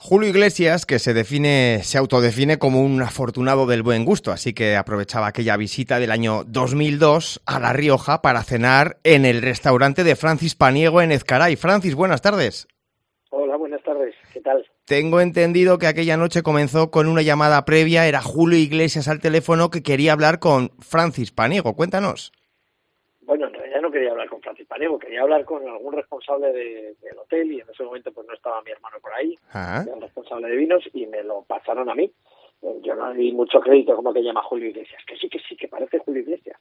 Julio Iglesias, que se autodefine como un afortunado del buen gusto, así que aprovechaba aquella visita del año 2002 a La Rioja para cenar en el restaurante de Francis Paniego en Ezcaray. Francis, buenas tardes. Hola, buenas tardes. ¿Qué tal? Tengo entendido que aquella noche comenzó con una llamada previa, era Julio Iglesias al teléfono que quería hablar con Francis Paniego. Cuéntanos. Bueno, en realidad no quería hablar con Francis Paniego, quería hablar con algún responsable del hotel y en ese momento pues no estaba mi hermano por ahí, el responsable de vinos, y me lo pasaron a mí. Yo no di mucho crédito como que llama Julio Iglesias, que sí, que parece Julio Iglesias.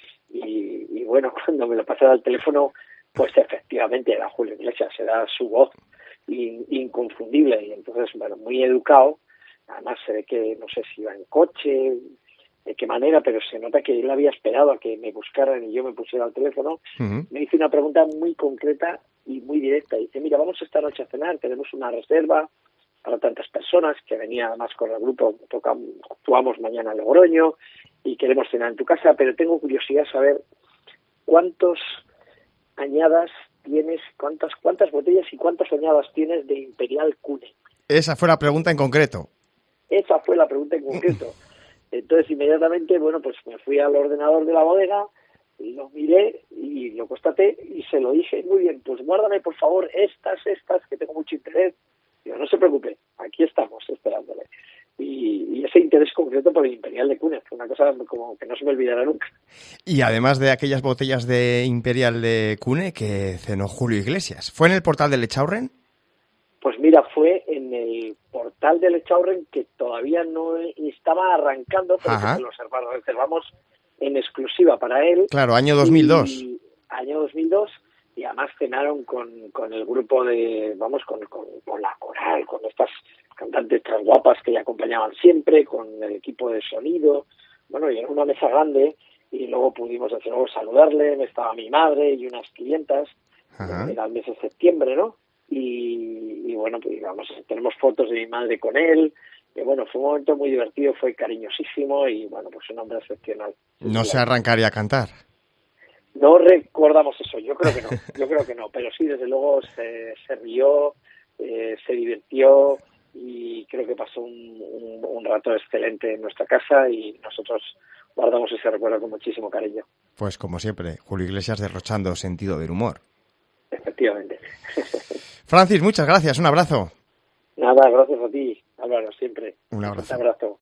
Y bueno, cuando me lo pasaron al teléfono, pues efectivamente era Julio Iglesias, era su voz inconfundible, y entonces, bueno, muy educado. Además se ve que, no sé si iba en coche, de qué manera, pero se nota que él había esperado a que me buscaran y yo me pusiera al teléfono. Me hizo una pregunta muy concreta y muy directa. Dice, mira, vamos esta noche a cenar, tenemos una reserva para tantas personas, que venía además con el grupo, actuamos mañana en Logroño y queremos cenar en tu casa, pero tengo curiosidad de saber cuántos añadas tienes, cuántas botellas y cuántas añadas tienes de Imperial Cune. Esa fue la pregunta en concreto. Esa fue la pregunta en concreto. Entonces, inmediatamente, bueno, pues me fui al ordenador de la bodega, y lo miré y lo constaté y se lo dije, muy bien, pues guárdame por favor estas, que tengo mucho interés. Digo, no se preocupe, aquí estamos esperándole. Y ese interés concreto por el Imperial de Cune fue una cosa como que no se me olvidará nunca. Y además de aquellas botellas de Imperial de Cune que cenó Julio Iglesias, ¿fue en el portal del Echaurren? Pues mira, fue en el portal del Echaurren, que todavía no estaba arrancando, pero que lo reservamos en exclusiva para él. Claro, año 2002. Año 2002, y además cenaron con el grupo de, con la coral, con estas cantantes tan guapas que le acompañaban siempre, con el equipo de sonido. Bueno, y en una mesa grande, y luego pudimos desde luego saludarle, estaba mi madre y unas clientas, era el mes de septiembre, ¿no? Y bueno, pues digamos, tenemos fotos de mi madre con él, y bueno, fue un momento muy divertido, fue cariñosísimo y bueno, pues un hombre excepcional. ¿No se arrancaría a cantar? No recordamos eso, yo creo que no, pero sí, desde luego se rió, se divirtió y creo que pasó un rato excelente en nuestra casa y nosotros guardamos ese recuerdo con muchísimo cariño. Pues como siempre, Julio Iglesias derrochando sentido del humor. Efectivamente. Francis, muchas gracias, un abrazo. Nada, gracias a ti, Álvaro, siempre. Un abrazo. Un abrazo.